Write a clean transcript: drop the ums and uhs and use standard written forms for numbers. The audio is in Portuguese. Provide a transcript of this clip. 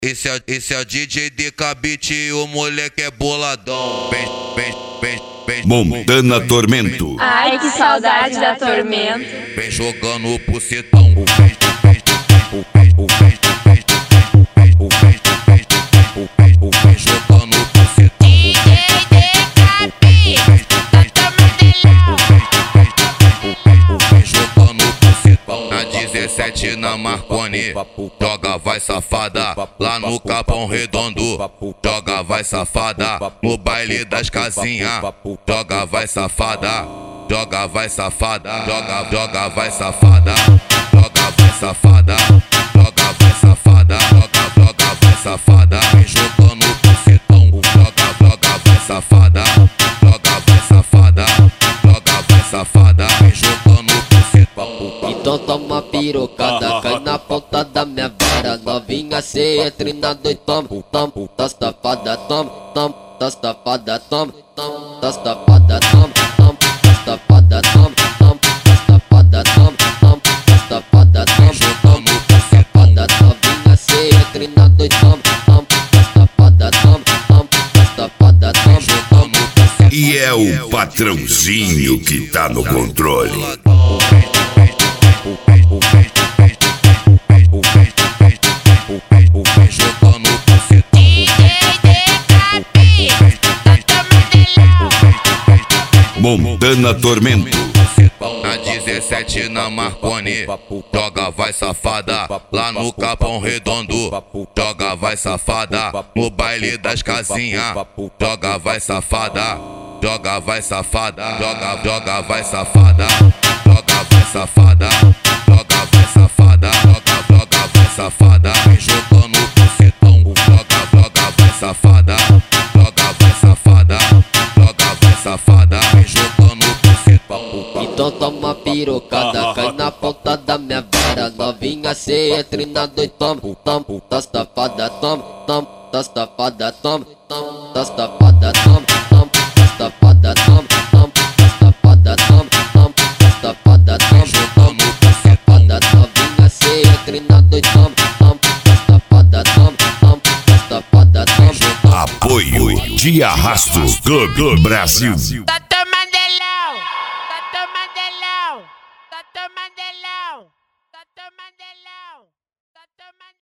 Esse é o DJ DK Beat e o moleque é boladão. Vem Montana Tormento. Ai, que saudade da Tormento. Vem jogando o pucetão. Vem jogando o pucetão. Vem jogando o pucetão. Na 17 na Marconi, joga vai safada. Lá no Capão Redondo, joga vai safada. No baile das casinhas, joga vai safada. Joga vai safada, joga vai safada. Joga vai safada, joga vai safada. Joga vai safada. Vem jogando o pucetão. Joga vai safada. Joga vai safada. Joga vai safada. Vem jogando o pucetão. Então toma pirocada, cai na ponta da minha vara. Novinha, cê entre na doida, toma, tá safada, toma, tá safada, toma, tá safada, toma, tá safada, toma, tá safada, toma, tá safada, toma, tá safada, novinha, cê entre na doida, toma, tá safada, toma, tá safada, toma. E é o patrãozinho que tá no controle. Montana Tormento. Na 17 na Marconi, joga vai safada. Lá no Capão Redondo, joga vai safada. No baile das casinhas, joga vai safada. Joga vai safada, joga vai safada. Joga vai safada, joga vai safada. Joga vai safada. Vem jogando o pucetão. Joga vai safada. Joga vai safada. Joga vai safada. Vem jogando o pucetão. Então toma pirocada, cai na ponta da minha vara. Novinha, cê entre na doida, toma, tá safada, toma, tá safada, toma, tá safada, toma, tá safada, toma, tá safada, toma, tá safada, toma, tá safada, novinha, cê entre na doida, toma, tá safada, toma, tá safada, toma. Apoio de Arrasto Clube Brasil.